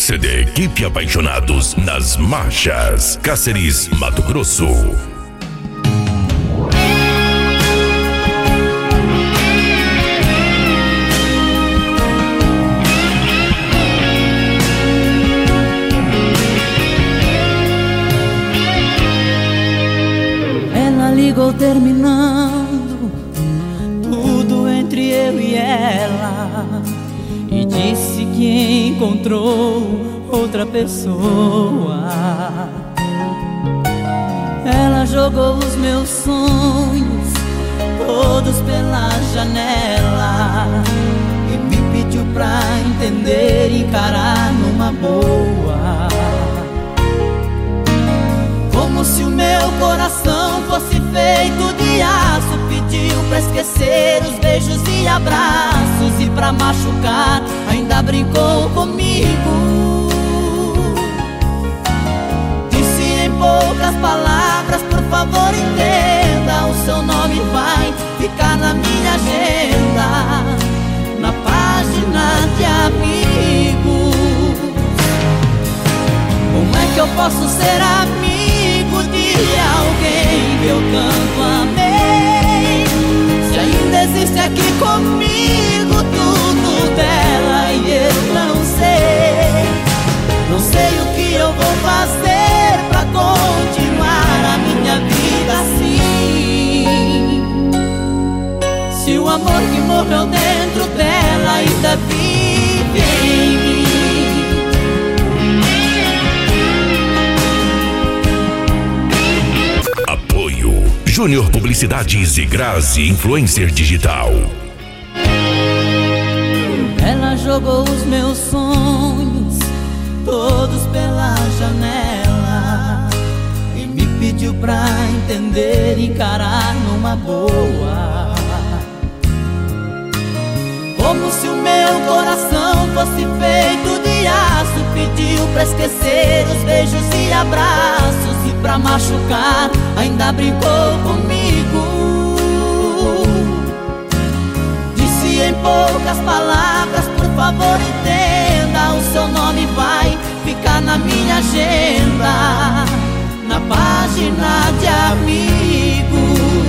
CD Equipe Apaixonados nas Marchas, Cáceres, Mato Grosso. Ela ligou terminando tudo entre eu e ela e disse que encontrou outra pessoa. Ela jogou os meus sonhos todos pela janela e me pediu pra entender e encarar numa boa. Como se o meu coração fosse feito de aço, pediu pra esquecer os beijos e abraços, e pra machucar ainda brincou comigo. Disse em poucas palavras: por favor entenda, o seu nome vai ficar na minha agenda, na página de amigos. Como é que eu posso ser amigo de alguém que eu tanto amei, se ainda existe aqui comigo tudo dela e eu não sei? Não sei o que eu vou fazer pra continuar a minha vida assim, se o amor que morreu dentro dela ainda vive em mim. Júnior Publicidades e Grazi Influencer Digital. Ela jogou os meus sonhos todos pela janela e me pediu pra entender e encarar numa boa. Como se o meu coração fosse feito de aço, pediu pra esquecer os beijos e abraços, e pra machucar ainda brincou comigo. Disse em poucas palavras: por favor entenda, o seu nome vai ficar na minha agenda, na página de amigos.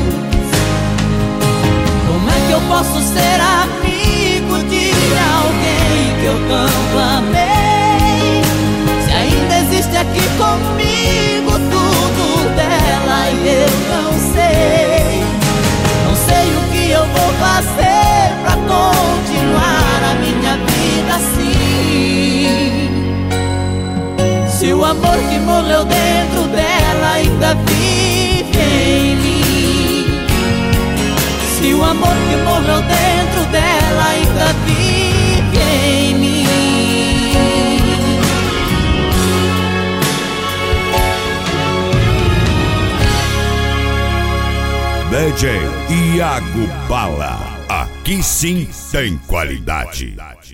Como é que eu posso ser amigo de alguém que eu tanto amei, se ainda existe aqui comigo tudo dela e eu não sei? Não sei o que eu vou fazer pra continuar a minha vida assim, se o amor que morreu dentro dela ainda vive em mim, se o amor que morreu dentro dela ainda vive em mim. DJ Iago Bala, aqui sim tem qualidade.